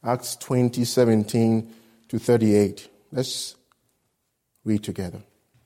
Acts 20:17 to 38. Let's read together.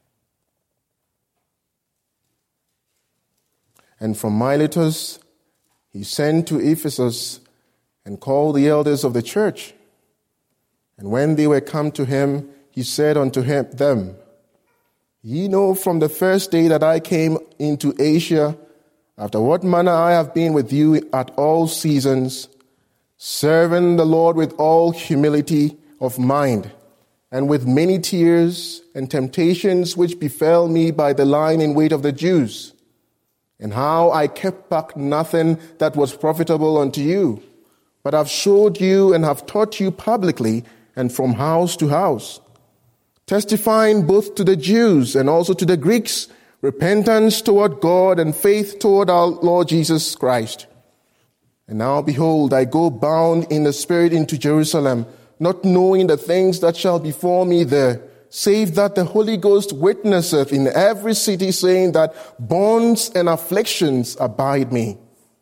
And from Miletus he sent to Ephesus and called the elders of the church. And when they were come to him, he said unto them, Ye know from the first day that I came into Asia, after what manner I have been with you at all seasons, serving the Lord with all humility of mind, and with many tears and temptations which befell me by the lying in wait of the Jews, and how I kept back nothing that was profitable unto you, but have showed you and have taught you publicly and from house to house, testifying both to the Jews and also to the Greeks, repentance toward God and faith toward our Lord Jesus Christ. And now, behold, I go bound in the Spirit into Jerusalem, not knowing the things that shall befall me there, save that the Holy Ghost witnesseth in every city, saying that bonds and afflictions abide me.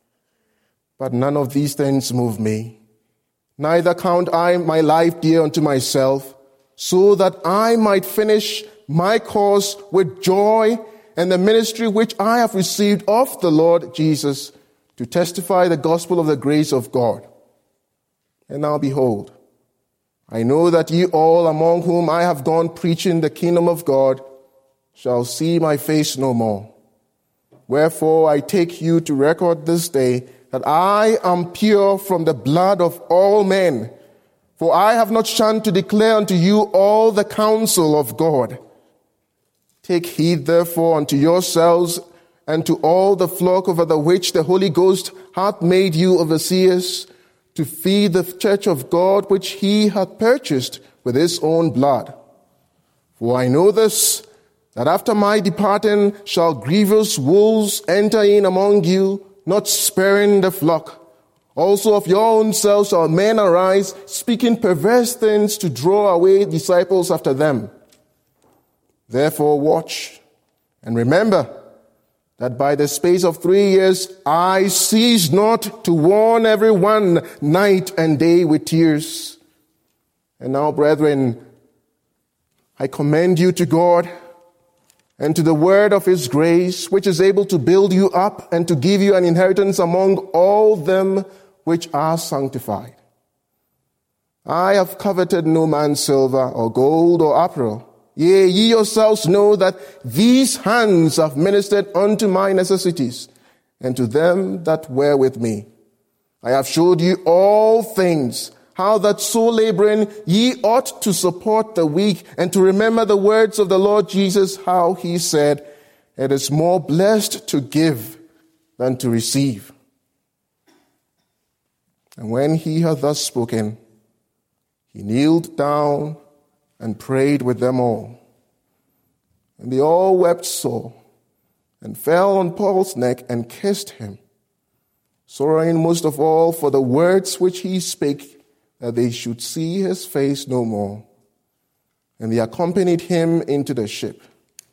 But none of these things move me. Neither count I my life dear unto myself, so that I might finish my course with joy and the ministry which I have received of the Lord Jesus, to testify the gospel of the grace of God. And now behold, I know that ye all among whom I have gone preaching the kingdom of God shall see my face no more. Wherefore I take you to record this day that I am pure from the blood of all men. For I have not shunned to declare unto you all the counsel of God. Take heed therefore unto yourselves and to all the flock over the which the Holy Ghost hath made you overseers, to feed the church of God which he hath purchased with his own blood. For I know this, that after my departing shall grievous wolves enter in among you, not sparing the flock. Also of your own selves shall men arise, speaking perverse things to draw away disciples after them. Therefore watch, and remember that by the space of 3 years I cease not to warn every one night and day with tears. And now, brethren, I commend you to God and to the word of his grace, which is able to build you up and to give you an inheritance among all them which are sanctified. I have coveted no man's silver or gold or apparel. Yea, ye yourselves know that these hands have ministered unto my necessities, and to them that were with me. I have showed you all things, how that so laboring ye ought to support the weak, and to remember the words of the Lord Jesus, how he said, It is more blessed to give than to receive. And when he had thus spoken, he kneeled down and prayed with them all. And they all wept sore, and fell on Paul's neck and kissed him, sorrowing most of all for the words which he spake, that they should see his face no more. And they accompanied him into the ship.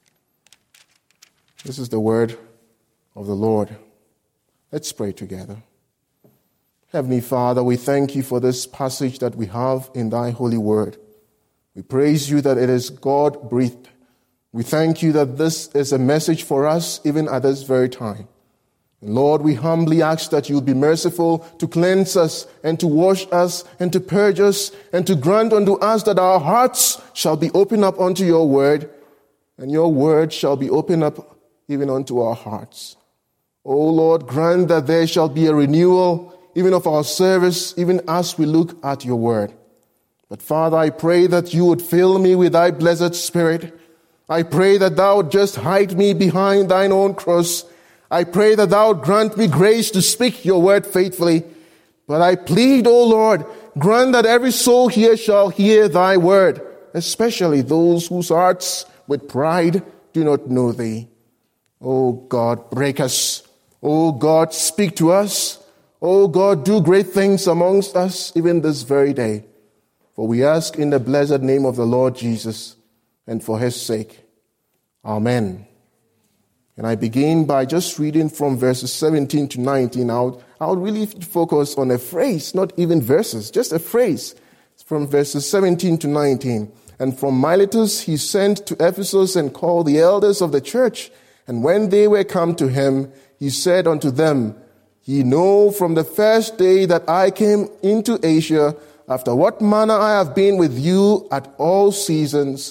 This is the word of the Lord. Let's pray together. Heavenly Father, we thank you for this passage that we have in thy holy word. We praise you that it is God-breathed. We thank you that this is a message for us even at this very time. And Lord, we humbly ask that you'll be merciful to cleanse us and to wash us and to purge us and to grant unto us that our hearts shall be opened up unto your word, and your word shall be opened up even unto our hearts. O Lord, grant that there shall be a renewal even of our service, even as we look at your word. But Father, I pray that you would fill me with thy blessed Spirit. I pray that thou would just hide me behind thine own cross. I pray that thou would grant me grace to speak your word faithfully. But I plead, O Lord, grant that every soul here shall hear thy word, especially those whose hearts with pride do not know thee. O God, break us. O God, speak to us. O God, do great things amongst us even this very day. For we ask in the blessed name of the Lord Jesus, and for his sake. Amen. And I begin by just reading from verses 17 to 19. I'll really focus on a phrase, not even verses, just a phrase. It's from verses 17 to 19. And from Miletus he sent to Ephesus and called the elders of the church. And when they were come to him, he said unto them, Ye know from the first day that I came into Asia, after what manner I have been with you at all seasons,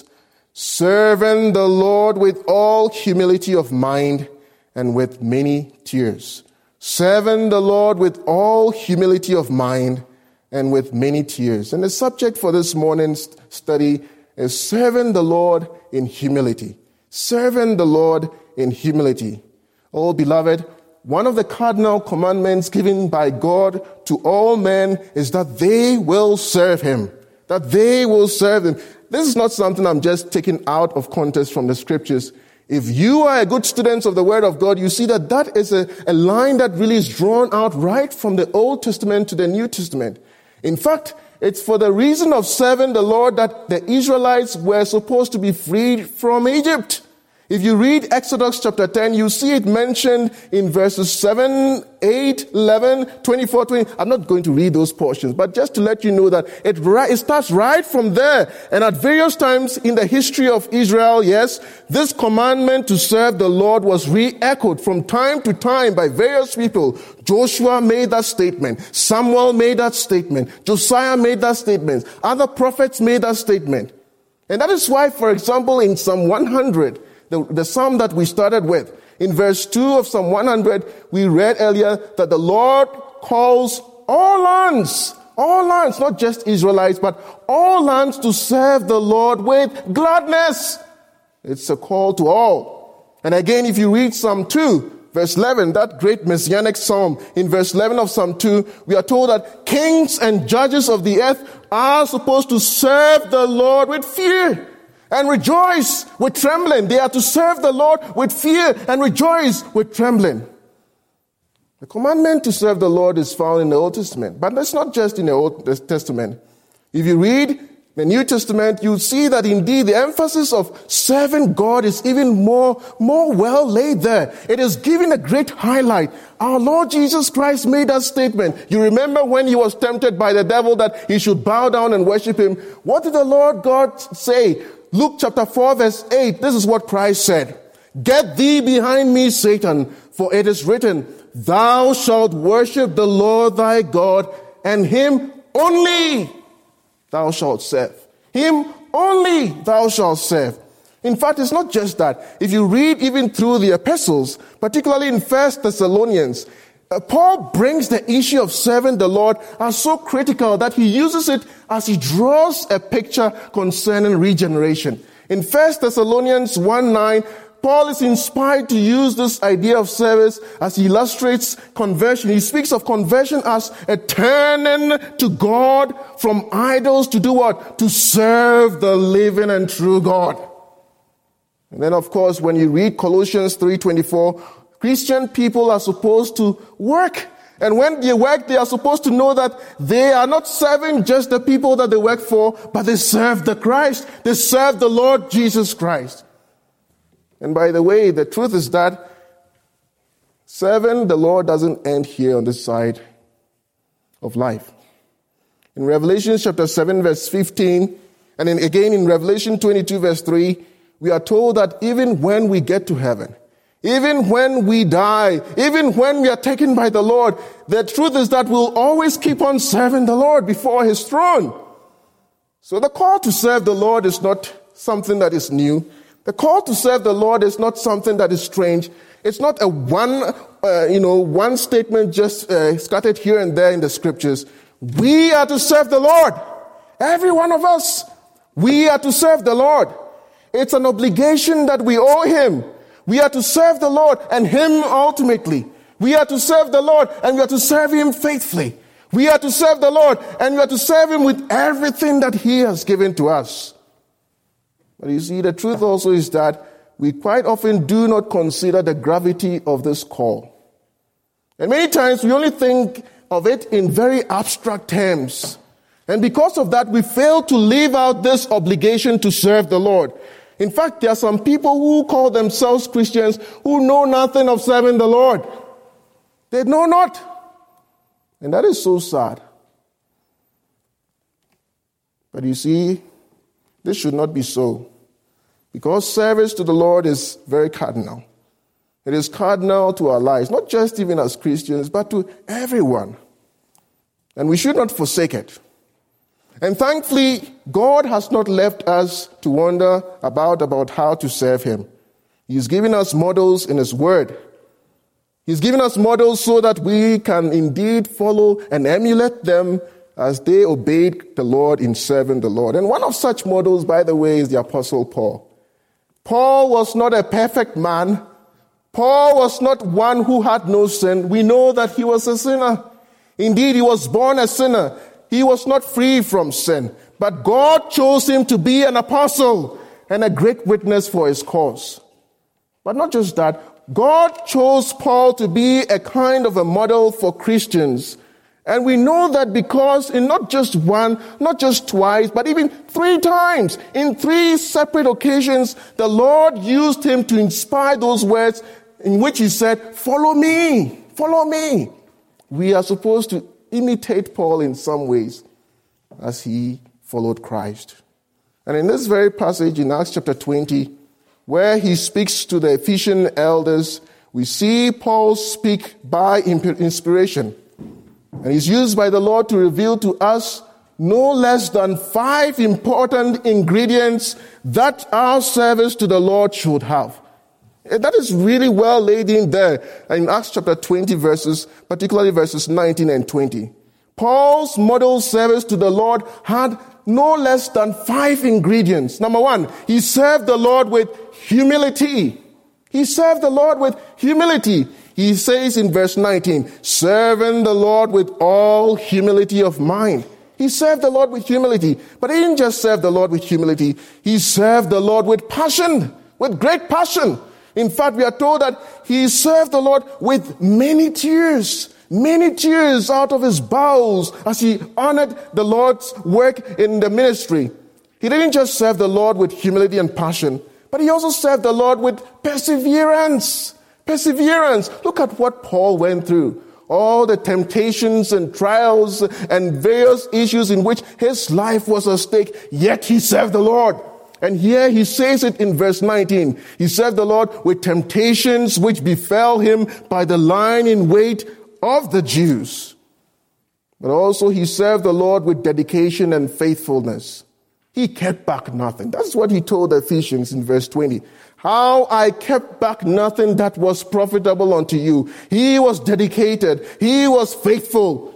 serving the Lord with all humility of mind and with many tears. Serving the Lord with all humility of mind and with many tears. And the subject for this morning's study is serving the Lord in humility. Serving the Lord in humility. Oh, beloved, one of the cardinal commandments given by God to all men is that they will serve him. That they will serve him. This is not something I'm just taking out of context from the scriptures. If you are a good student of the Word of God, you see that that is a line that really is drawn out right from the Old Testament to the New Testament. In fact, it's for the reason of serving the Lord that the Israelites were supposed to be freed from Egypt. If you read Exodus chapter 10, you see it mentioned in verses 7, 8, 11, 24, 20. I'm not going to read those portions, but just to let you know that it starts right from there. And at various times in the history of Israel, yes, this commandment to serve the Lord was re-echoed from time to time by various people. Joshua made that statement. Samuel made that statement. Josiah made that statement. Other prophets made that statement. And that is why, for example, in Psalm 100, the psalm that we started with, in verse 2 of Psalm 100, we read earlier that the Lord calls all lands, not just Israelites, but all lands to serve the Lord with gladness. It's a call to all. And again, if you read Psalm 2, verse 11, that great messianic psalm, in verse 11 of Psalm 2, we are told that kings and judges of the earth are supposed to serve the Lord with fear and rejoice with trembling. They are to serve the Lord with fear and rejoice with trembling. The commandment to serve the Lord is found in the Old Testament, but that's not just in the Old Testament. If you read the New Testament, you'll see that indeed the emphasis of serving God is even more well laid there. It is given a great highlight. Our Lord Jesus Christ made that statement. You remember when he was tempted by the devil that he should bow down and worship him. What did the Lord God say? Luke chapter 4 verse 8, this is what Christ said. Get thee behind me, Satan, for it is written, Thou shalt worship the Lord thy God, and him only thou shalt serve. Him only thou shalt serve. In fact, it's not just that. If you read even through the epistles, particularly in 1 Thessalonians, Paul brings the issue of serving the Lord as so critical that he uses it as he draws a picture concerning regeneration. In 1 Thessalonians 1:9, Paul is inspired to use this idea of service as he illustrates conversion. He speaks of conversion as a turning to God from idols to do what? To serve the living and true God. And then, of course, when you read Colossians 3:24, Christian people are supposed to work. And when they work, they are supposed to know that they are not serving just the people that they work for, but they serve the Christ. They serve the Lord Jesus Christ. And by the way, the truth is that serving the Lord doesn't end here on this side of life. In Revelation chapter 7 verse 15, and then again in Revelation 22 verse 3, we are told that even when we get to heaven, even when we die, even when we are taken by the Lord, the truth is that we'll always keep on serving the Lord before his throne. So the call to serve the Lord is not something that is new. The call to serve the Lord is not something that is strange. It's not a one statement just scattered here and there in the scriptures. We are to serve the Lord. Every one of us. We are to serve the Lord. It's an obligation that we owe him. We are to serve the Lord and him ultimately. We are to serve the Lord and we are to serve him faithfully. We are to serve the Lord and we are to serve him with everything that he has given to us. But you see, the truth also is that we quite often do not consider the gravity of this call. And many times we only think of it in very abstract terms. And because of that, we fail to live out this obligation to serve the Lord. In fact, there are some people who call themselves Christians who know nothing of serving the Lord. They know not. And that is so sad. But you see, this should not be so. Because service to the Lord is very cardinal. It is cardinal to our lives, not just even as Christians, but to everyone. And we should not forsake it. And thankfully, God has not left us to wonder about how to serve him. He's given us models in his word. He's given us models so that we can indeed follow and emulate them as they obeyed the Lord in serving the Lord. And one of such models, by the way, is the Apostle Paul. Paul was not a perfect man. Paul was not one who had no sin. We know that he was a sinner. Indeed, he was born a sinner. He was not free from sin. But God chose him to be an apostle and a great witness for his cause. But not just that. God chose Paul to be a kind of a model for Christians. And we know that because in not just one, not just twice, but even 3 times, in 3 separate occasions, the Lord used him to inspire those words in which he said, "Follow me, follow me." We are supposed to imitate Paul in some ways as he followed Christ. And in this very passage in Acts chapter 20, where he speaks to the Ephesian elders, we see Paul speak by inspiration. And he's used by the Lord to reveal to us no less than 5 important ingredients that our service to the Lord should have. That is really well laid in there in Acts chapter 20 particularly verses 19 and 20. Paul's model service to the Lord had no less than 5 ingredients. Number 1, he served the Lord with humility. He served the Lord with humility. He says in verse 19, serving the Lord with all humility of mind. He served the Lord with humility. But he didn't just serve the Lord with humility. He served the Lord with passion, with great passion. In fact, we are told that he served the Lord with many tears out of his bowels as he honored the Lord's work in the ministry. He didn't just serve the Lord with humility and passion, but he also served the Lord with perseverance. Perseverance. Look at what Paul went through. All the temptations and trials and various issues in which his life was at stake, yet he served the Lord. And here he says it in verse 19. He served the Lord with temptations which befell him by the lying in wait of the Jews. But also he served the Lord with dedication and faithfulness. He kept back nothing. That's what he told the Ephesians in verse 20. How I kept back nothing that was profitable unto you. He was dedicated. He was faithful.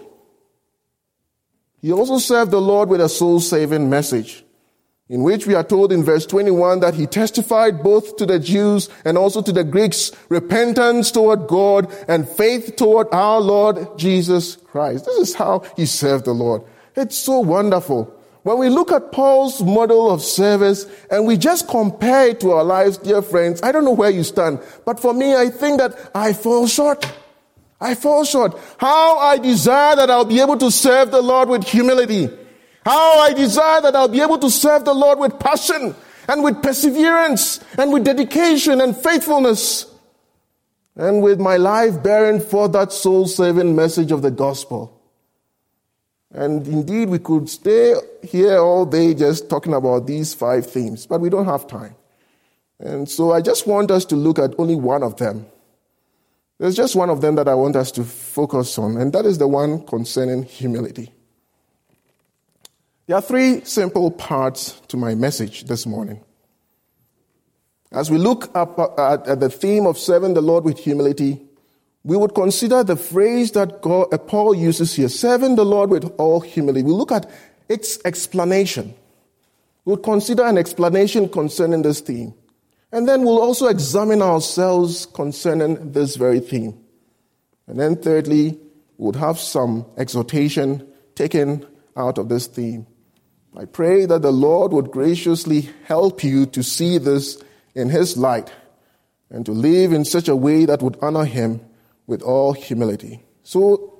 He also served the Lord with a soul-saving message, in which we are told in verse 21 that he testified both to the Jews and also to the Greeks, repentance toward God and faith toward our Lord Jesus Christ. This is how he served the Lord. It's so wonderful. When we look at Paul's model of service and we just compare it to our lives, dear friends, I don't know where you stand, but for me, I think that I fall short. I fall short. How I desire that I'll be able to serve the Lord with humility. How I desire that I'll be able to serve the Lord with passion and with perseverance and with dedication and faithfulness and with my life bearing forth that soul-saving message of the gospel. And indeed, we could stay here all day just talking about these 5 themes, but we don't have time. And so I just want us to look at only one of them. There's just one of them that I want us to focus on, and that is the one concerning humility. There are 3 simple parts to my message this morning. As we look up at the theme of serving the Lord with humility, we would consider the phrase that Paul uses here, serving the Lord with all humility. We'll look at its explanation. We'll consider an explanation concerning this theme. And then we'll also examine ourselves concerning this very theme. And then thirdly, we'll have some exhortation taken out of this theme. I pray that the Lord would graciously help you to see this in his light and to live in such a way that would honor him with all humility. So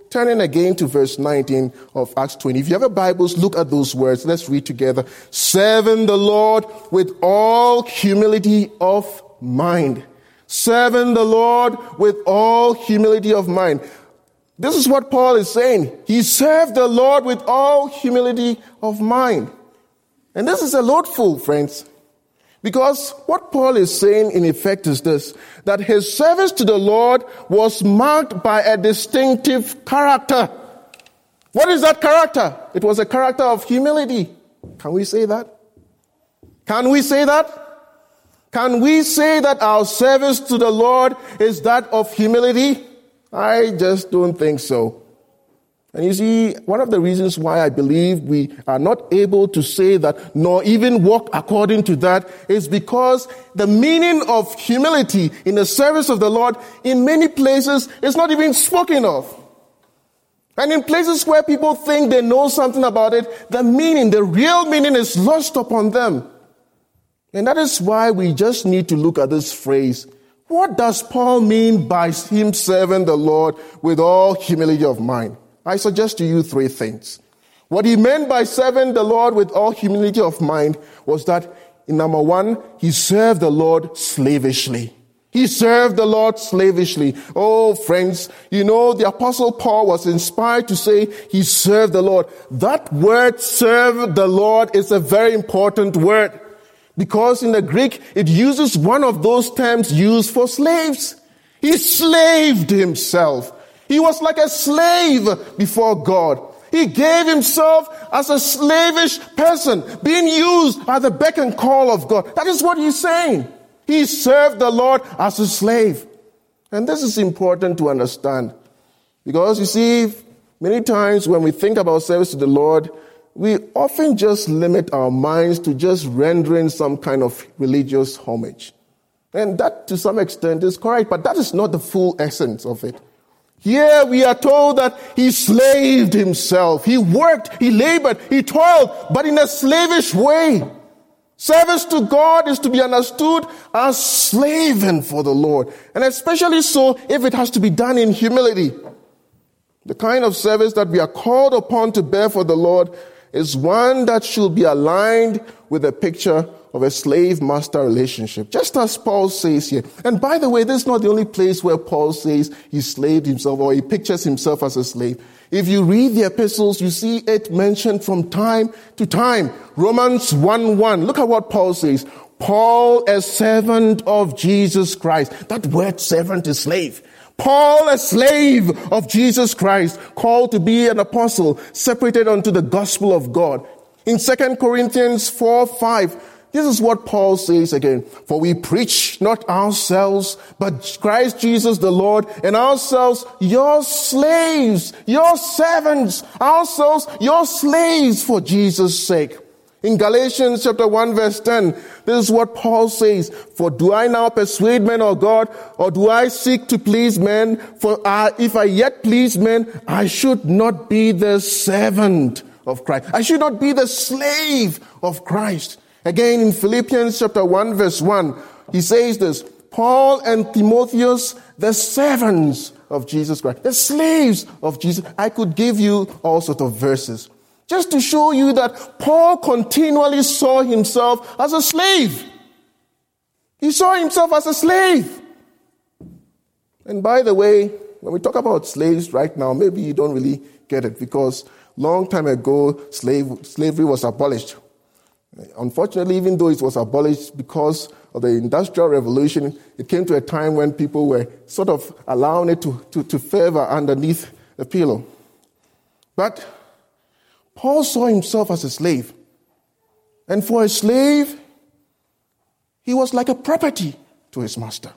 Turn in again to verse 19 of Acts 20. If you have a Bibles, look at those words. Let's read together. Serving the Lord with all humility of mind. Serving the Lord with all humility of mind. This is what Paul is saying. He served the Lord with all humility of mind. And this is a loadful, friends. Because what Paul is saying in effect is this, that his service to the Lord was marked by a distinctive character. What is that character? It was a character of humility. Can we say that? Can we say that? Can we say that our service to the Lord is that of humility? I just don't think so. And you see, one of the reasons why I believe we are not able to say that, nor even walk according to that, is because the meaning of humility in the service of the Lord in many places is not even spoken of. And in places where people think they know something about it, the meaning, the real meaning is lost upon them. And that is why we just need to look at this phrase. What does Paul mean by him serving the Lord with all humility of mind? I suggest to you three things. What he meant by serving the Lord with all humility of mind was that, number one, he served the Lord slavishly. He served the Lord slavishly. Oh, friends, you know, the Apostle Paul was inspired to say he served the Lord. That word, serve the Lord, is a very important word. Because in the Greek, it uses one of those terms used for slaves. He slaved himself. He was like a slave before God. He gave himself as a slavish person, being used at the beck and call of God. That is what he's saying. He served the Lord as a slave. And this is important to understand. Because you see, many times when we think about service to the Lord, we often just limit our minds to just rendering some kind of religious homage. And that to some extent is correct, but that is not the full essence of it. Here we are told that he slaved himself. He worked, he labored, he toiled, but in a slavish way. Service to God is to be understood as slaving for the Lord. And especially so if it has to be done in humility. The kind of service that we are called upon to bear for the Lord is one that should be aligned with a picture of a slave-master relationship, just as Paul says here. And by the way, this is not the only place where Paul says he slaved himself or he pictures himself as a slave. If you read the epistles, you see it mentioned from time to time. Romans 1:1. Look at what Paul says. Paul, a servant of Jesus Christ. That word servant is slave. Paul, a slave of Jesus Christ, called to be an apostle, separated unto the gospel of God. In 2 Corinthians 4:5, this is what Paul says again. For we preach not ourselves, but Christ Jesus the Lord, and ourselves your slaves, your servants, ourselves your slaves for Jesus' sake. In Galatians chapter 1 verse 10, this is what Paul says. For do I now persuade men of God, or do I seek to please men? For if I yet please men, I should not be the servant of Christ. I should not be the slave of Christ. Again, in Philippians chapter 1 verse 1, he says this, Paul and Timotheus, the servants of Jesus Christ, the slaves of Jesus. I could give you all sorts of verses just to show you that Paul continually saw himself as a slave. He saw himself as a slave. And by the way, when we talk about slaves right now, maybe you don't really get it because long time ago, slavery was abolished. Unfortunately, even though it was abolished because of the Industrial Revolution, it came to a time when people were sort of allowing it to favor underneath the pillow. But Paul saw himself as a slave. And for a slave, he was like a property to his master.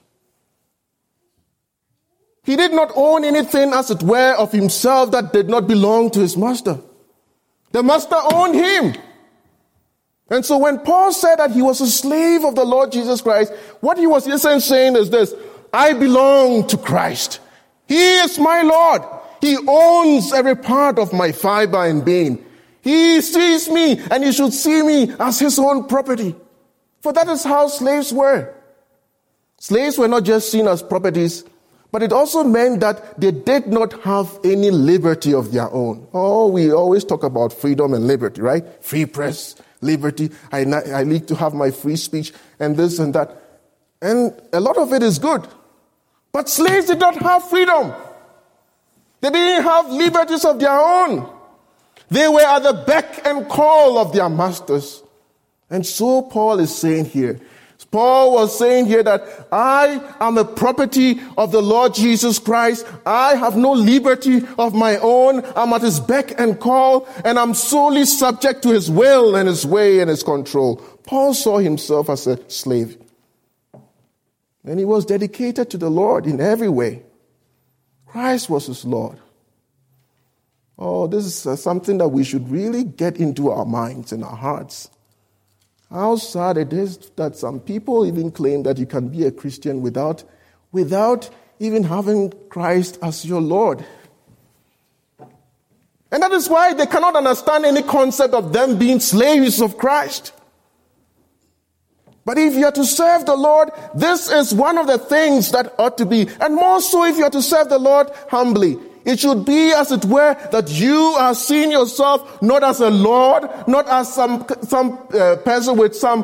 He did not own anything, as it were, of himself that did not belong to his master. The master owned him. And so when Paul said that he was a slave of the Lord Jesus Christ, what he was essentially saying is this: I belong to Christ. He is my Lord. He owns every part of my fiber and being. He sees me, and he should see me as his own property. For that is how slaves were. Slaves were not just seen as properties, But it also meant that they did not have any liberty of their own. Oh, we always talk about freedom and liberty, right? Free press, liberty. I need to have my free speech and this and that. And a lot of it is good. But slaves did not have freedom. They didn't have liberties of their own. They were at the beck and call of their masters. And so Paul is saying here, Paul was saying here that I am a property of the Lord Jesus Christ. I have no liberty of my own. I'm at his beck and call, and I'm solely subject to his will and his way and his control. Paul saw himself as a slave. And he was dedicated to the Lord in every way. Christ was his Lord. Oh, this is something that we should really get into our minds and our hearts. How sad it is that some people even claim that you can be a Christian without even having Christ as your Lord. And that is why they cannot understand any concept of them being slaves of Christ. But if you are to serve the Lord, this is one of the things that ought to be. And more so if you are to serve the Lord humbly. It should be, as it were, that you are seeing yourself not as a Lord, not as some person with some,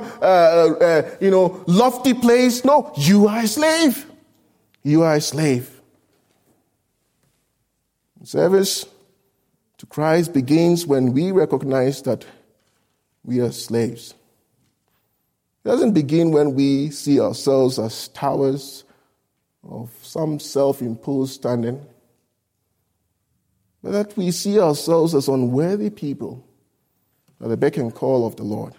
lofty place. No, you are a slave. You are a slave. Service to Christ begins when we recognize that we are slaves. It doesn't begin when we see ourselves as towers of some self-imposed standing, but that we see ourselves as unworthy people at the beck and call of the Lord.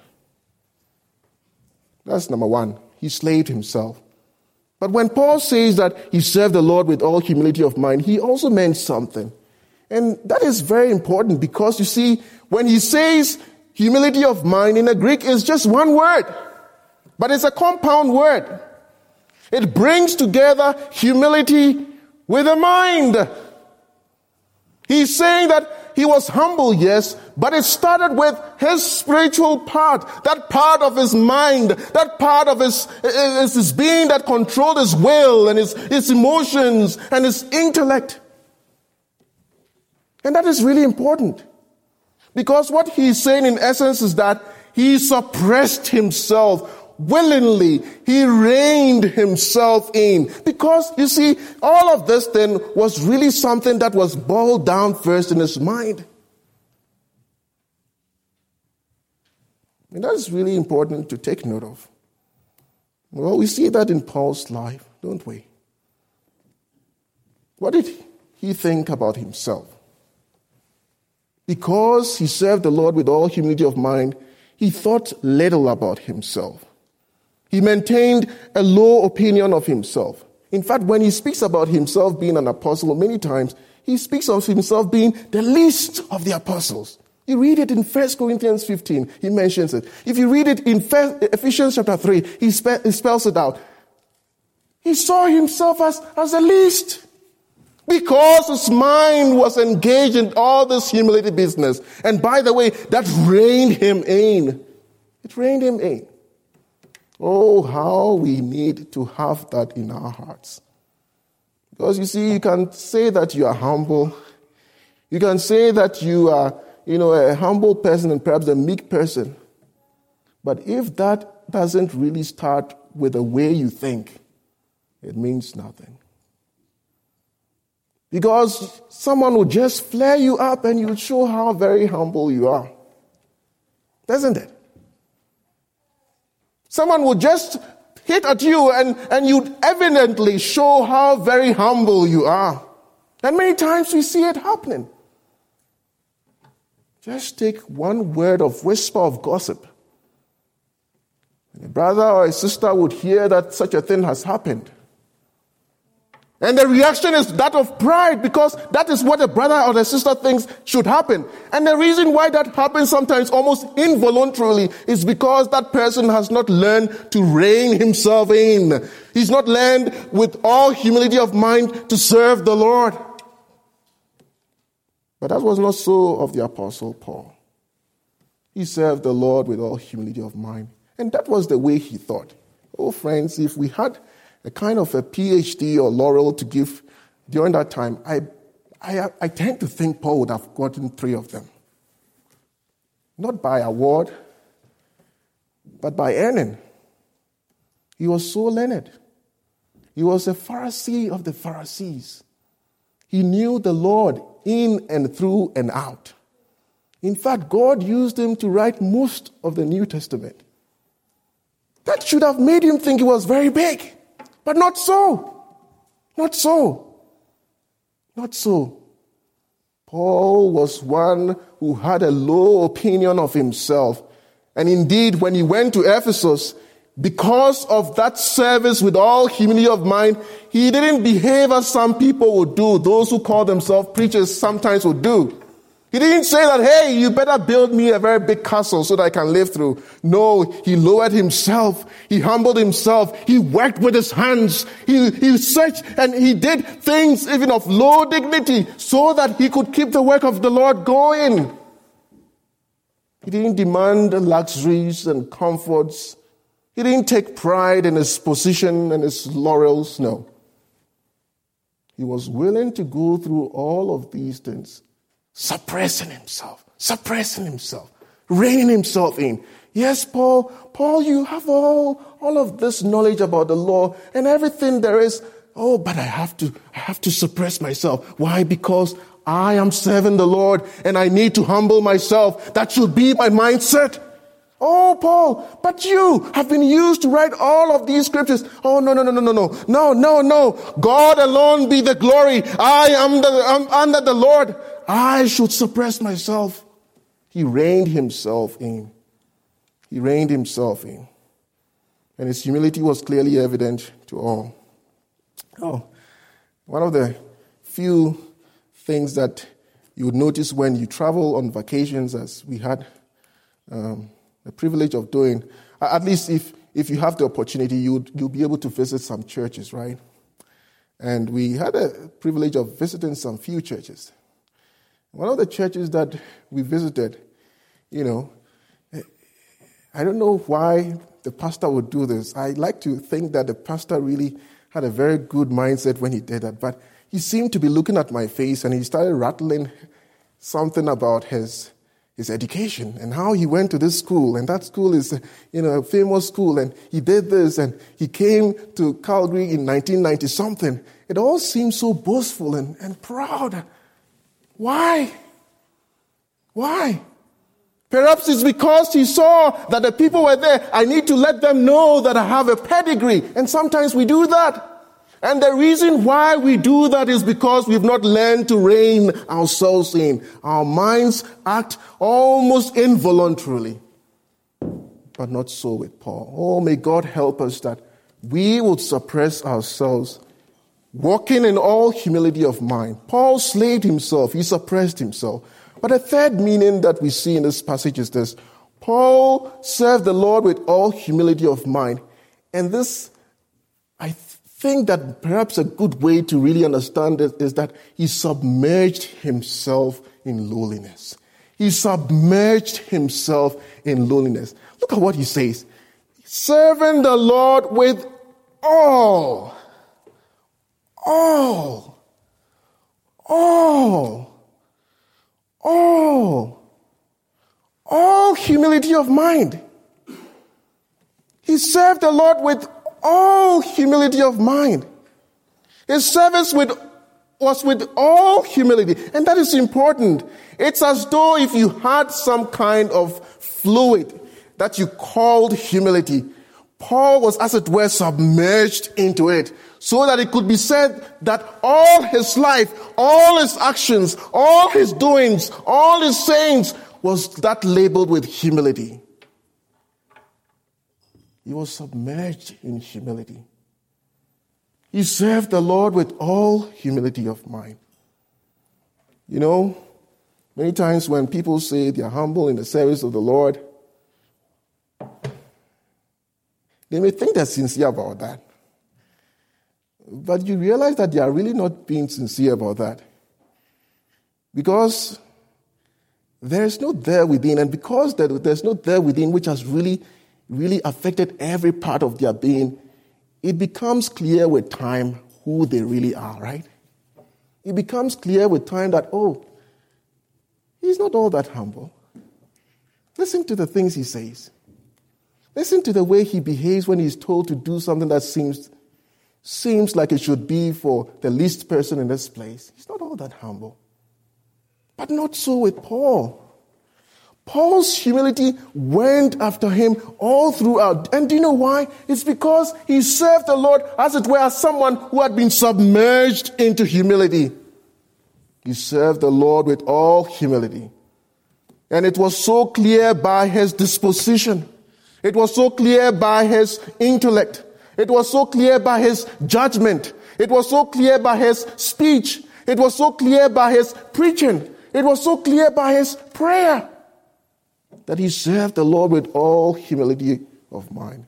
That's number one. He slaved himself. But when Paul says that he served the Lord with all humility of mind, he also meant something. And that is very important because, you see, when he says humility of mind in the Greek is just one word, but it's a compound word. It brings together humility with a mind. He's saying that he was humble, yes, but it started with his spiritual part, that part of his mind, that part of his being that controlled his will and his emotions and his intellect. And that is really important. Because what he's saying in essence is that he suppressed himself willingly. He reined himself in. Because, you see, all of this then was really something that was boiled down first in his mind. And that is really important to take note of. Well, we see that in Paul's life, don't we? What did he think about himself? Because he served the Lord with all humility of mind, he thought little about himself. He maintained a low opinion of himself. In fact, when he speaks about himself being an apostle, many times he speaks of himself being the least of the apostles. You read it in 1 Corinthians 15, he mentions it. If you read it in Ephesians chapter 3, he spells it out. He saw himself as the least. Because his mind was engaged in all this humility business. And by the way, that reined him in. It reined him in. Oh, how we need to have that in our hearts. Because you see, you can say that you are humble. You can say that you are, a humble person and perhaps a meek person. But if that doesn't really start with the way you think, it means nothing. Because someone will just flare you up and you'll show how very humble you are. Doesn't it? Someone will just hit at you and you'd evidently show how very humble you are. And many times we see it happening. Just take one word of whisper of gossip. And a brother or a sister would hear that such a thing has happened. And the reaction is that of pride, because that is what a brother or a sister thinks should happen. And the reason why that happens sometimes almost involuntarily is because that person has not learned to rein himself in. He's not learned with all humility of mind to serve the Lord. But that was not so of the Apostle Paul. He served the Lord with all humility of mind. And that was the way he thought. Oh, friends, if we had a kind of a PhD or laurel to give during that time, I tend to think Paul would have gotten 3 of them. Not by award, but by earning. He was so learned. He was a Pharisee of the Pharisees. He knew the Lord in and through and out. In fact, God used him to write most of the New Testament. That should have made him think he was very big. But not so. Not so. Not so. Paul was one who had a low opinion of himself. And indeed, when he went to Ephesus, because of that service with all humility of mind, he didn't behave as some people would do. Those who call themselves preachers sometimes would do. He didn't say that, hey, you better build me a very big castle so that I can live through. No, he lowered himself. He humbled himself. He worked with his hands. He searched and he did things even of low dignity so that he could keep the work of the Lord going. He didn't demand luxuries and comforts. He didn't take pride in his position and his laurels. No. He was willing to go through all of these things. Suppressing himself, reining himself in. Yes, Paul, you have all of this knowledge about the law and everything there is. Oh, but I have to suppress myself. Why? Because I am serving the Lord and I need to humble myself. That should be my mindset. Oh, Paul, but you have been used to write all of these scriptures. Oh, no. No. God alone be the glory. I'm under the Lord. I should suppress myself. He reined himself in. And his humility was clearly evident to all. Oh, one of the few things that you would notice when you travel on vacations, as we had the privilege of doing, at least if you have the opportunity, you'll be able to visit some churches, right? And we had a privilege of visiting some few churches. One of the churches that we visited, I don't know why the pastor would do this. I like to think that the pastor really had a very good mindset when he did that. But he seemed to be looking at my face and he started rattling something about his education and how he went to this school. And that school is, a famous school. And he did this and he came to Calgary in 1990 something. It all seemed so boastful and proud. Why? Perhaps it's because he saw that the people were there. I need to let them know that I have a pedigree. And sometimes we do that. And the reason why we do that is because we've not learned to rein ourselves in. Our minds act almost involuntarily. But not so with Paul. Oh, may God help us that we would suppress ourselves, walking in all humility of mind. Paul slaved himself. He suppressed himself. But a third meaning that we see in this passage is this. Paul served the Lord with all humility of mind. And this, I think that perhaps a good way to really understand it is that he submerged himself in lowliness. He submerged himself in lowliness. Look at what he says. Serving the Lord with all humility of mind. He served the Lord with all humility of mind. His service was with all humility. And that is important. It's as though if you had some kind of fluid that you called humility, Paul was, as it were, submerged into it, so that it could be said that all his life, all his actions, all his doings, all his sayings was that labeled with humility. He was submerged in humility. He served the Lord with all humility of mind. Many times when people say they are humble in the service of the Lord, they may think they're sincere about that. But you realize that they are really not being sincere about that. Because there is no there within, and because there's no there within which has really, really affected every part of their being, it becomes clear with time who they really are, right? It becomes clear with time that, oh, he's not all that humble. Listen to the things he says. Listen to the way he behaves when he's told to do something that seems like it should be for the least person in this place. He's not all that humble. But not so with Paul. Paul's humility went after him all throughout. And do you know why? It's because he served the Lord, as it were, as someone who had been submerged into humility. He served the Lord with all humility. And it was so clear by his disposition. It was so clear by his intellect. It was so clear by his judgment. It was so clear by his speech. It was so clear by his preaching. It was so clear by his prayer that he served the Lord with all humility of mind.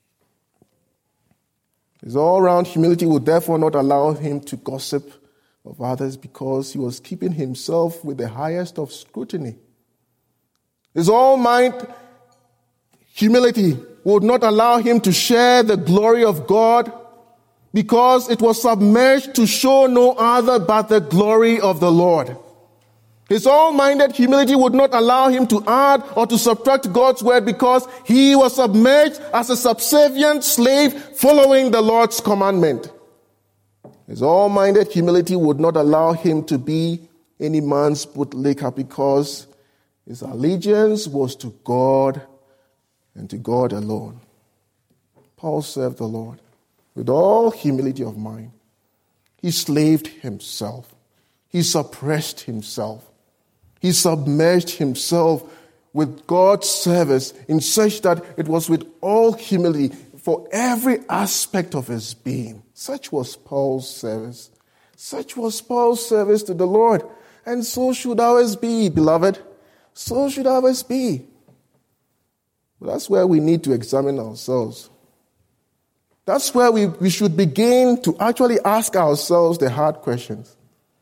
His all-round humility would therefore not allow him to gossip of others because he was keeping himself with the highest of scrutiny. His all-mind humility would not allow him to share the glory of God because it was submerged to show no other but the glory of the Lord. His all-minded humility would not allow him to add or to subtract God's word because he was submerged as a subservient slave following the Lord's commandment. His all-minded humility would not allow him to be any man's bootlicker because his allegiance was to God and to God alone. Paul served the Lord with all humility of mind. He slaved himself. He suppressed himself. He submerged himself with God's service in such that it was with all humility for every aspect of his being. Such was Paul's service. Such was Paul's service to the Lord. And so should ours be, beloved. So should ours be. But that's where we need to examine ourselves. That's where we should begin to actually ask ourselves the hard questions.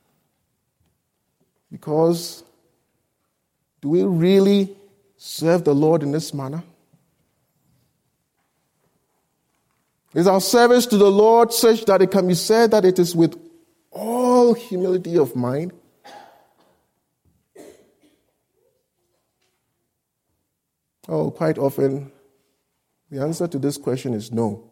Because do we really serve the Lord in this manner? Is our service to the Lord such that it can be said that it is with all humility of mind? Oh, quite often, the answer to this question is no.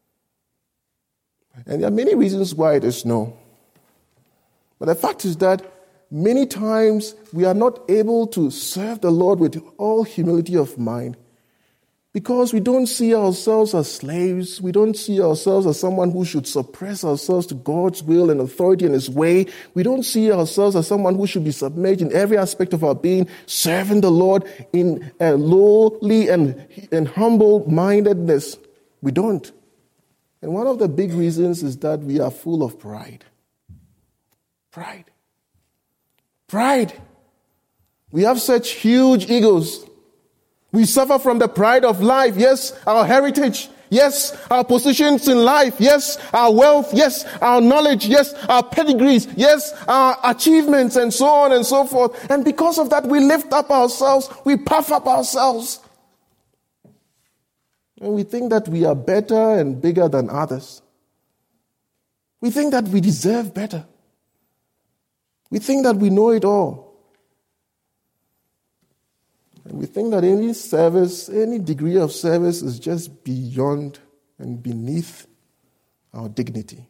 And there are many reasons why it is no. But the fact is that many times we are not able to serve the Lord with all humility of mind because we don't see ourselves as slaves. We don't see ourselves as someone who should suppress ourselves to God's will and authority and His way. We don't see ourselves as someone who should be submerged in every aspect of our being, serving the Lord in a lowly and humble mindedness. We don't. And one of the big reasons is that we are full of pride. Pride. We have such huge egos. We suffer from the pride of life. Yes, our heritage. Yes, our positions in life. Yes, our wealth. Yes, our knowledge. Yes, our pedigrees. Yes, our achievements and so on and so forth. And because of that, we lift up ourselves. We puff up ourselves. And we think that we are better and bigger than others. We think that we deserve better. We think that we know it all. And we think that any service, any degree of service is just beyond and beneath our dignity.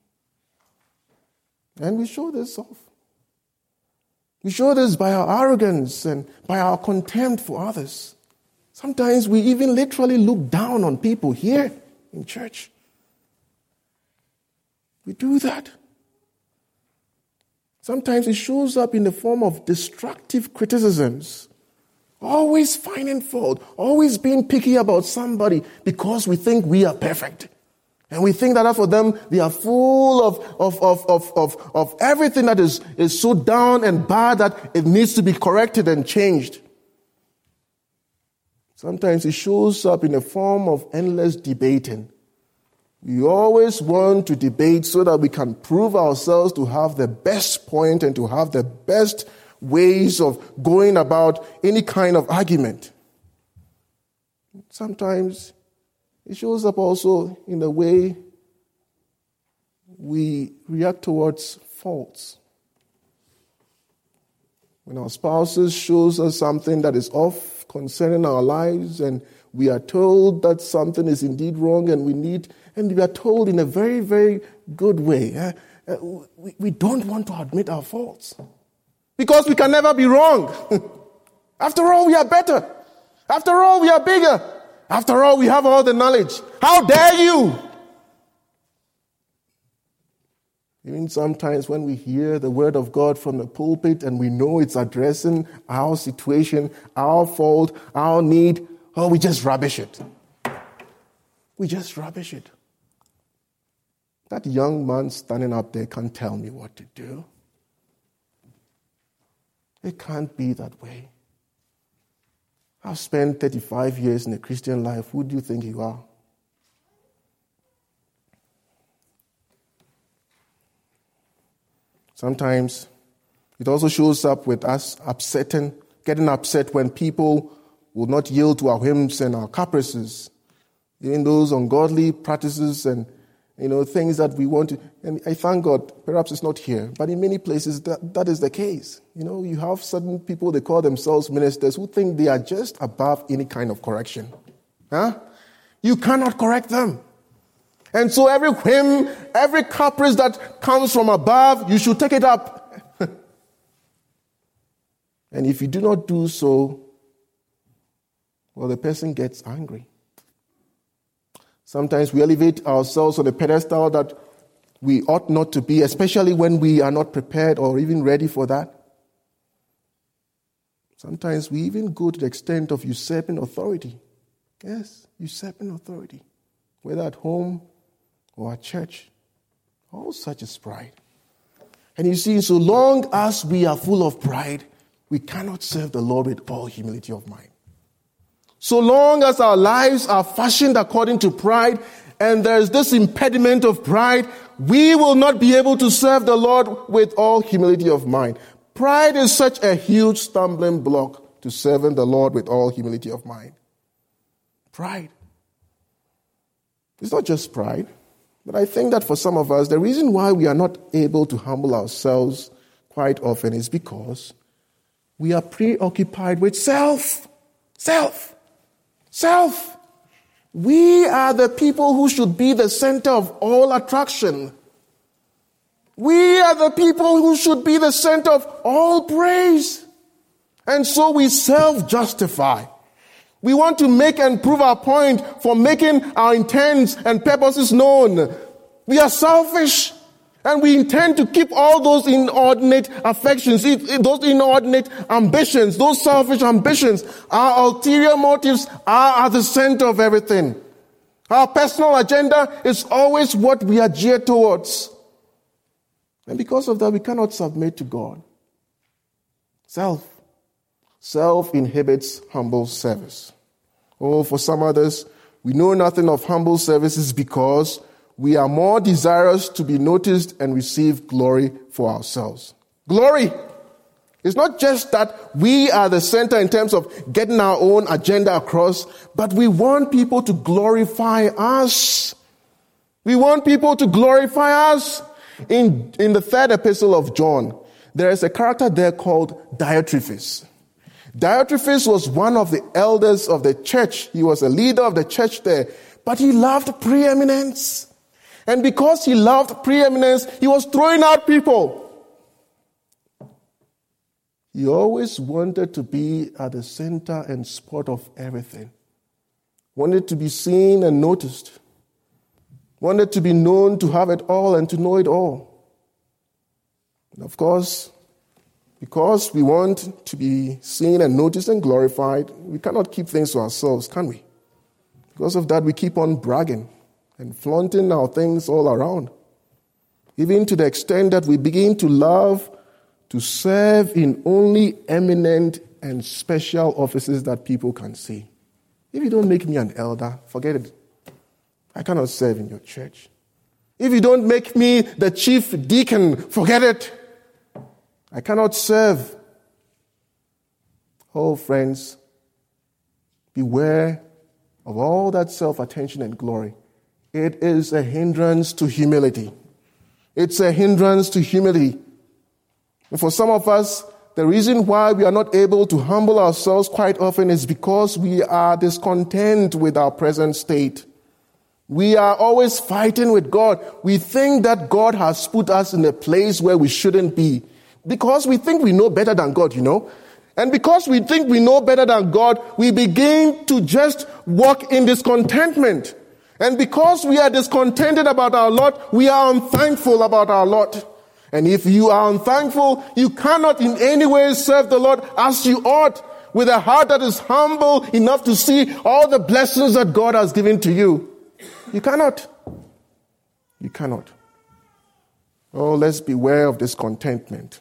And we show this off. We show this by our arrogance and by our contempt for others. Sometimes we even literally look down on people here in church. We do that. Sometimes it shows up in the form of destructive criticisms. Always finding fault, always being picky about somebody because we think we are perfect. And we think that for them, they are full of everything that is so down and bad that it needs to be corrected and changed. Sometimes it shows up in the form of endless debating. We always want to debate so that we can prove ourselves to have the best point and to have the best ways of going about any kind of argument. Sometimes it shows up also in the way we react towards faults. When our spouses shows us something that is off concerning our lives, and we are told that something is indeed wrong, and we are told in a very, very good way, we don't want to admit our faults. Because we can never be wrong. After all, we are better. After all, we are bigger. After all, we have all the knowledge. How dare you? Even sometimes when we hear the word of God from the pulpit and we know it's addressing our situation, our fault, our need, we just rubbish it. We just rubbish it. That young man standing up there can't tell me what to do. It can't be that way. I've spent 35 years in the Christian life. Who do you think you are? Sometimes it also shows up with us getting upset when people will not yield to our whims and our caprices, even those ungodly practices and things that we want to. And I thank God, perhaps it's not here, but in many places that is the case. You have certain people, they call themselves ministers, who think they are just above any kind of correction. You cannot correct them. And so every whim, every caprice that comes from above, you should take it up. And if you do not do so, the person gets angry. Sometimes we elevate ourselves on a pedestal that we ought not to be, especially when we are not prepared or even ready for that. Sometimes we even go to the extent of usurping authority. Yes, usurping authority. Whether at home or at church. All such is pride. And you see, so long as we are full of pride, we cannot serve the Lord with all humility of mind. So long as our lives are fashioned according to pride, and there is this impediment of pride, we will not be able to serve the Lord with all humility of mind. Pride is such a huge stumbling block to serving the Lord with all humility of mind. Pride. It's not just pride, but I think that for some of us, the reason why we are not able to humble ourselves quite often is because we are preoccupied with self. We are the people who should be the center of all attraction. We are the people who should be the center of all praise. And so we self-justify. We want to make and prove our point for making our intents and purposes known. We are selfish. And we intend to keep all those inordinate affections, those inordinate ambitions, those selfish ambitions. Our ulterior motives are at the center of everything. Our personal agenda is always what we are geared towards. And because of that, we cannot submit to God. Self inhibits humble service. For some others, we know nothing of humble services because we are more desirous to be noticed and receive glory for ourselves. Glory! It's not just that we are the center in terms of getting our own agenda across, but we want people to glorify us. We want people to glorify us. In the third epistle of John, there is a character there called Diotrephes. Diotrephes was one of the elders of the church. He was a leader of the church there, but he loved preeminence. And because he loved preeminence, he was throwing out people. He always wanted to be at the center and spot of everything. Wanted to be seen and noticed. Wanted to be known to have it all and to know it all. And of course, because we want to be seen and noticed and glorified, we cannot keep things to ourselves, can we? Because of that, we keep on bragging and flaunting our things all around. Even to the extent that we begin to love to serve in only eminent and special offices that people can see. If you don't make me an elder, forget it. I cannot serve in your church. If you don't make me the chief deacon, forget it. I cannot serve. Oh, friends, beware of all that self-attention and glory. It is a hindrance to humility. It's a hindrance to humility. And for some of us, the reason why we are not able to humble ourselves quite often is because we are discontent with our present state. We are always fighting with God. We think that God has put us in a place where we shouldn't be. Because we think we know better than God, And because we think we know better than God, we begin to just walk in discontentment. And because we are discontented about our lot, we are unthankful about our lot. And if you are unthankful, you cannot in any way serve the Lord as you ought, with a heart that is humble enough to see all the blessings that God has given to you. You cannot. You cannot. Oh, let's beware of discontentment.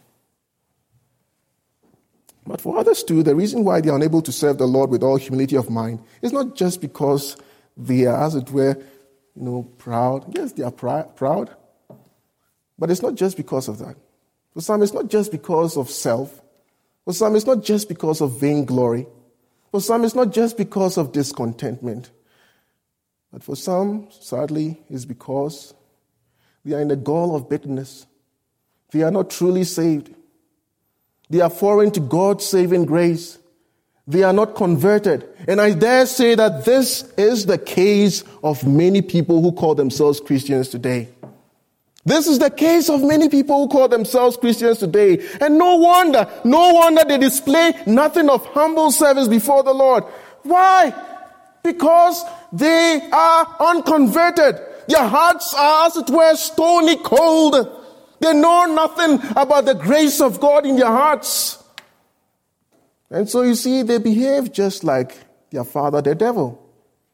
But for others too, the reason why they are unable to serve the Lord with all humility of mind is not just because they are, as it were, proud. Yes, they are proud. But it's not just because of that. For some, it's not just because of self. For some, it's not just because of vainglory. For some, it's not just because of discontentment. But for some, sadly, it's because they are in the gall of bitterness. They are not truly saved. They are foreign to God's saving grace. They are not converted. And I dare say that this is the case of many people who call themselves Christians today. This is the case of many people who call themselves Christians today. And no wonder they display nothing of humble service before the Lord. Why? Because they are unconverted. Their hearts are, as it were, stony cold. They know nothing about the grace of God in their hearts. And so you see, they behave just like their father, the devil.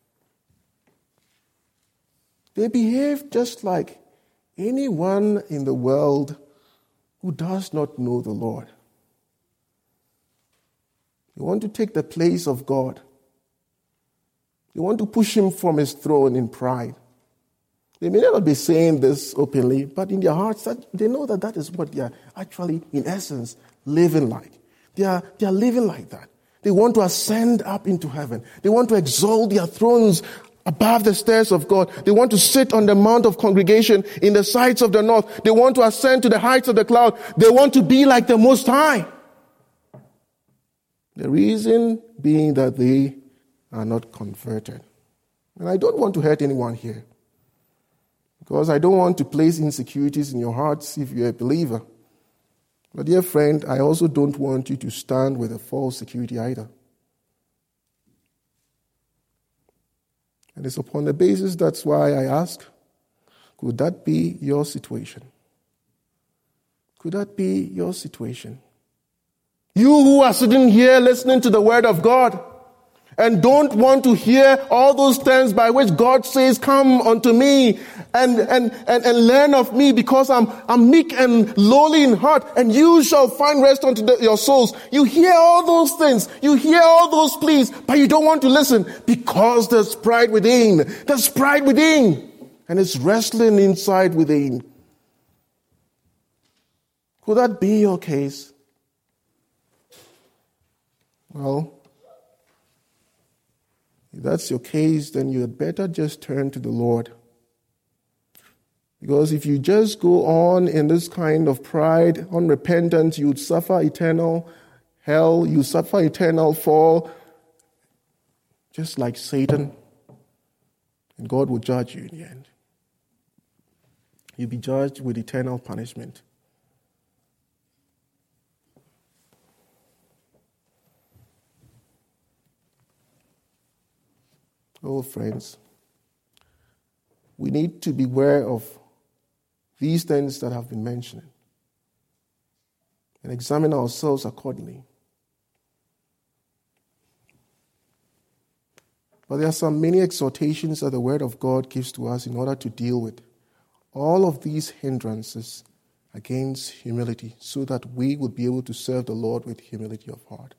They behave just like anyone in the world who does not know the Lord. They want to take the place of God. They want to push him from his throne in pride. They may not be saying this openly, but in their hearts, they know that is what they are actually, in essence, living like. They are living like that. They want to ascend up into heaven. They want to exalt their thrones above the stairs of God. They want to sit on the mount of congregation in the sides of the north. They want to ascend to the heights of the cloud. They want to be like the Most High. The reason being that they are not converted. And I don't want to hurt anyone here, because I don't want to place insecurities in your hearts if you're a believer. But dear friend, I also don't want you to stand with a false security either. And it's upon the basis, that's why I ask, could that be your situation? Could that be your situation? You who are sitting here listening to the word of God and don't want to hear all those terms by which God says, come unto me and learn of me, because I'm meek and lowly in heart, and you shall find rest unto your souls. You hear all those things. You hear all those pleas, but you don't want to listen because there's pride within. There's pride within. And it's wrestling inside within. Could that be your case? Well, if that's your case, then you had better just turn to the Lord. Because if you just go on in this kind of pride, unrepentant, you'd suffer eternal hell, you suffer eternal fall, just like Satan. And God will judge you in the end. You'll be judged with eternal punishment. Oh, friends, we need to beware of these things that have been mentioned and examine ourselves accordingly. But there are some many exhortations that the Word of God gives to us in order to deal with all of these hindrances against humility, so that we would be able to serve the Lord with humility of heart.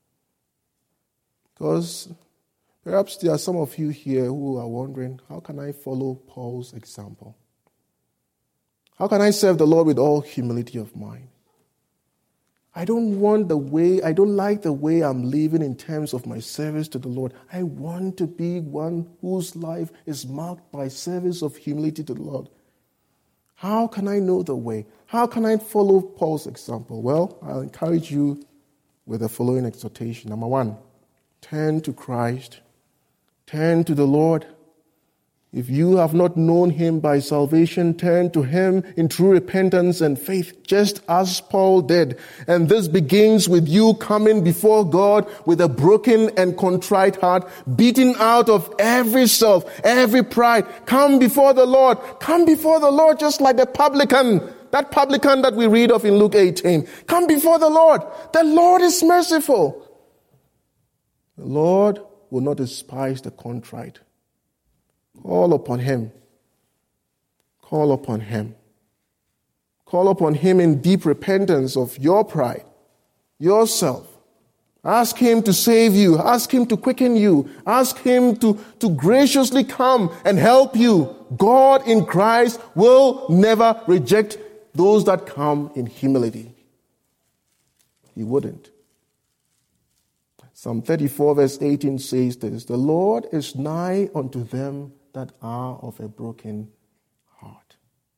Because perhaps there are some of you here who are wondering, how can I follow Paul's example? How can I serve the Lord with all humility of mind? I don't like the way I'm living in terms of my service to the Lord. I want to be one whose life is marked by service of humility to the Lord. How can I know the way? How can I follow Paul's example? Well, I'll encourage you with the following exhortation. Number 1, turn to Christ. Turn to the Lord. If you have not known him by salvation, turn to him in true repentance and faith, just as Paul did. And this begins with you coming before God with a broken and contrite heart, beaten out of every self, every pride. Come before the Lord. Come before the Lord just like the publican. That publican that we read of in Luke 18. Come before the Lord. The Lord is merciful. The Lord will not despise the contrite. Call upon him. Call upon him. Call upon him in deep repentance of your pride, yourself. Ask him to save you. Ask him to quicken you. Ask him to graciously come and help you. God in Christ will never reject those that come in humility. He wouldn't. Psalm 34 verse 18 says this, the Lord is nigh unto them that are of a broken heart.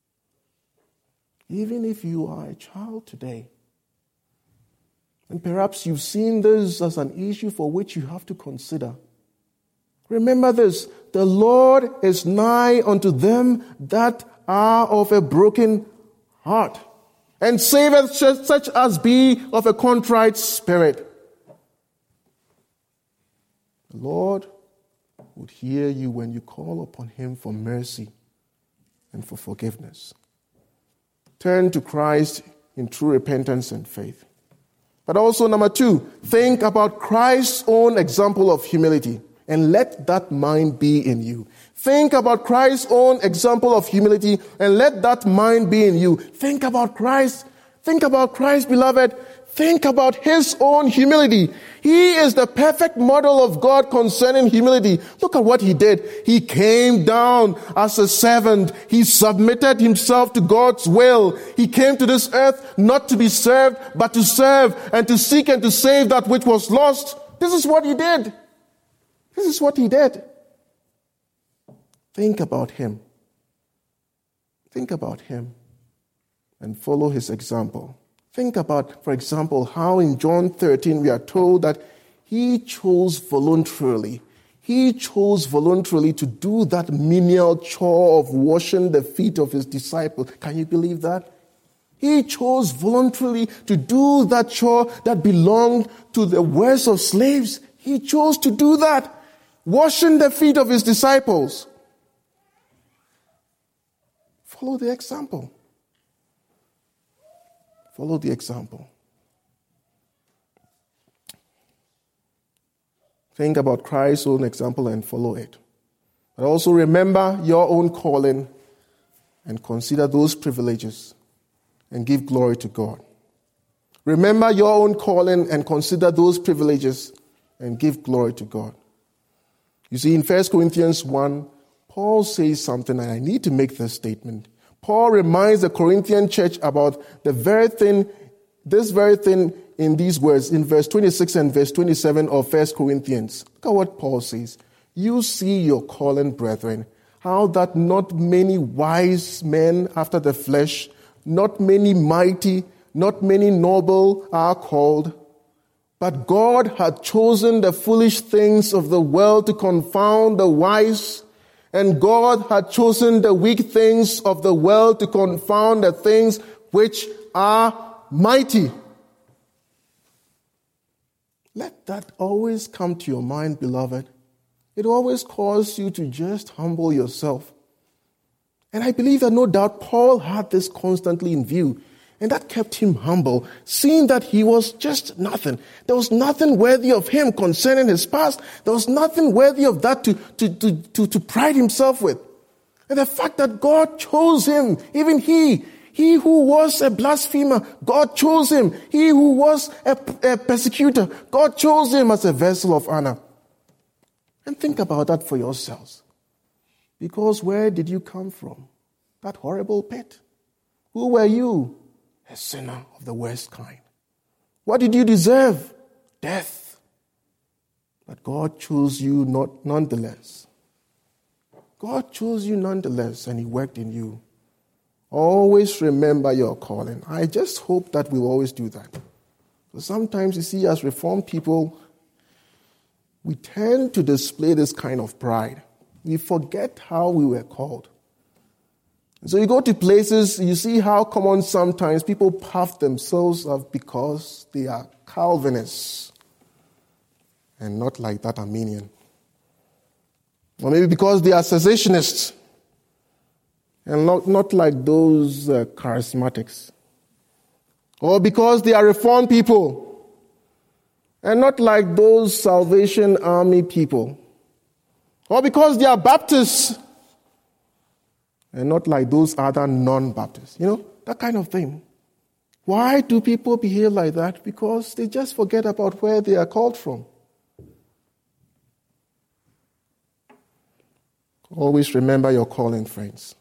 Even if you are a child today, and perhaps you've seen this as an issue for which you have to consider, remember this, the Lord is nigh unto them that are of a broken heart, and saveth such as be of a contrite spirit. The Lord would hear you when you call upon him for mercy and for forgiveness. Turn to Christ in true repentance and faith. But also, number 2, think about Christ's own example of humility and let that mind be in you. Think about Christ's own example of humility and let that mind be in you. Think about Christ. Think about Christ, beloved. Think about his own humility. He is the perfect model of God concerning humility. Look at what he did. He came down as a servant. He submitted himself to God's will. He came to this earth not to be served, but to serve and to seek and to save that which was lost. This is what he did. This is what he did. Think about him. Think about him and follow his example. Think about, for example, how in John 13 we are told that he chose voluntarily. He chose voluntarily to do that menial chore of washing the feet of his disciples. Can you believe that? He chose voluntarily to do that chore that belonged to the worst of slaves. He chose to do that, washing the feet of his disciples. Follow the example. Follow the example. Think about Christ's own example and follow it. But also remember your own calling and consider those privileges and give glory to God. Remember your own calling and consider those privileges and give glory to God. You see, in 1 Corinthians 1, Paul says something, and I need to make this statement. Paul reminds the Corinthian church about this very thing in these words, in verse 26 and verse 27 of 1 Corinthians. Look at what Paul says. You see your calling, brethren, how that not many wise men after the flesh, not many mighty, not many noble are called, but God had chosen the foolish things of the world to confound the wise, and God had chosen the weak things of the world to confound the things which are mighty. Let that always come to your mind, beloved. It always calls you to just humble yourself. And I believe that no doubt Paul had this constantly in view. And that kept him humble, seeing that he was just nothing. There was nothing worthy of him concerning his past. There was nothing worthy of that to pride himself with. And the fact that God chose him, even he who was a blasphemer, God chose him. He who was a persecutor, God chose him as a vessel of honor. And think about that for yourselves. Because where did you come from? That horrible pit. Who were you? A sinner of the worst kind. What did you deserve? Death. But God chose you nonetheless. God chose you nonetheless, and he worked in you Always remember your calling. I just hope that we'll always do that. So sometimes you see, as Reformed people, we tend to display this kind of pride. We forget how we were called. So you go to places, you see how common sometimes people puff themselves up because they are Calvinists and not like that Arminian. Or maybe because they are cessationists and not like those charismatics. Or because they are Reformed people and not like those Salvation Army people. Or because they are Baptists and not like those other non-Baptists. You know, that kind of thing. Why do people behave like that? Because they just forget about where they are called from. Always remember your calling, friends.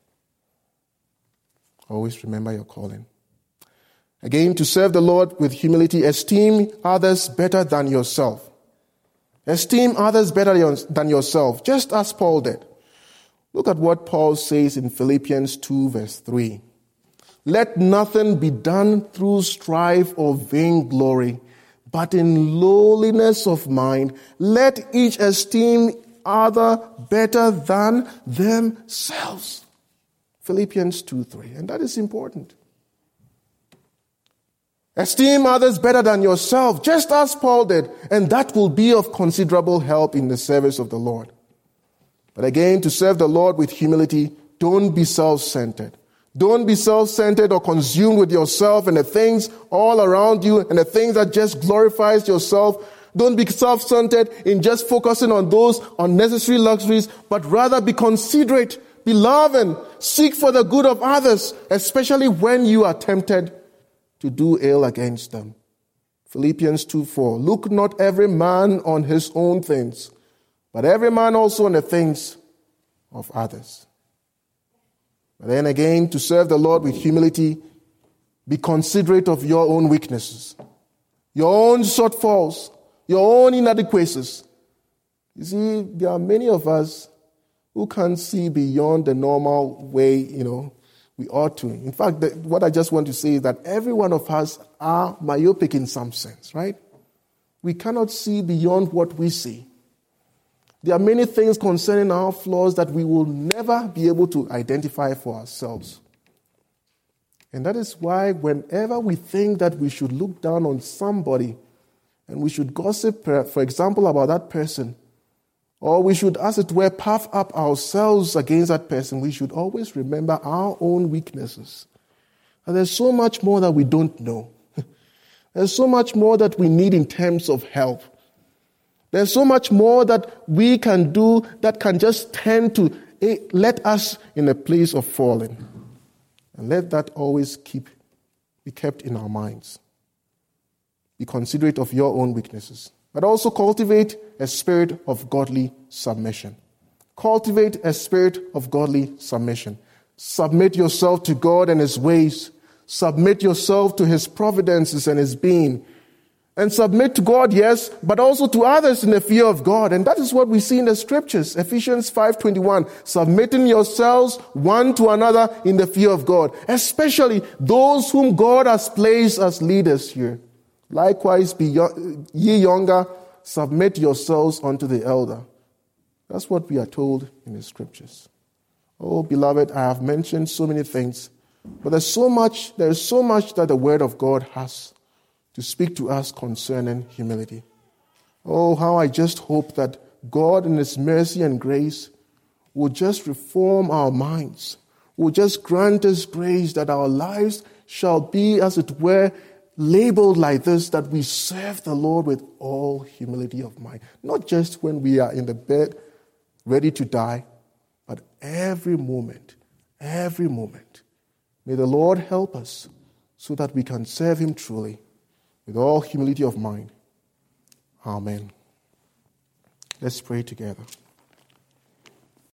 Always remember your calling. Again, to serve the Lord with humility, esteem others better than yourself. Esteem others better than yourself, just as Paul did. Look at what Paul says in Philippians 2 verse 3. Let nothing be done through strife or vainglory, but in lowliness of mind, let each esteem other better than themselves. Philippians 2:3. And that is important. Esteem others better than yourself, just as Paul did, and that will be of considerable help in the service of the Lord. But again, to serve the Lord with humility, don't be self-centered. Don't be self-centered or consumed with yourself and the things all around you and the things that just glorifies yourself. Don't be self-centered in just focusing on those unnecessary luxuries, but rather be considerate, be loving, seek for the good of others, especially when you are tempted to do ill against them. Philippians 2:4. Look not every man on his own things, but every man also on the things of others. But then again, to serve the Lord with humility, be considerate of your own weaknesses, your own shortfalls, your own inadequacies. You see, there are many of us who can't see beyond the normal way, we ought to. In fact, what I just want to say is that every one of us are myopic in some sense, right? We cannot see beyond what we see. There are many things concerning our flaws that we will never be able to identify for ourselves. And that is why whenever we think that we should look down on somebody and we should gossip, for example, about that person, or we should, as it were, puff up ourselves against that person, we should always remember our own weaknesses. And there's so much more that we don't know. There's so much more that we need in terms of help. There's so much more that we can do that can just tend to let us in a place of falling. And let that always be kept in our minds. Be considerate of your own weaknesses. But also cultivate a spirit of godly submission. Cultivate a spirit of godly submission. Submit yourself to God and His ways. Submit yourself to His providences and His being. And submit to God, yes, but also to others in the fear of God. And that is what we see in the scriptures. Ephesians 5:21. Submitting yourselves one to another in the fear of God. Especially those whom God has placed as leaders here. Likewise, be ye younger, submit yourselves unto the elder. That's what we are told in the scriptures. Oh, beloved, I have mentioned so many things, but there is so much that the Word of God has to speak to us concerning humility. Oh, how I just hope that God in His mercy and grace will just reform our minds, will just grant us grace that our lives shall be, as it were, labeled like this, that we serve the Lord with all humility of mind. Not just when we are in the bed, ready to die, but every moment. May the Lord help us so that we can serve Him truly with all humility of mind. Amen. Let's pray together.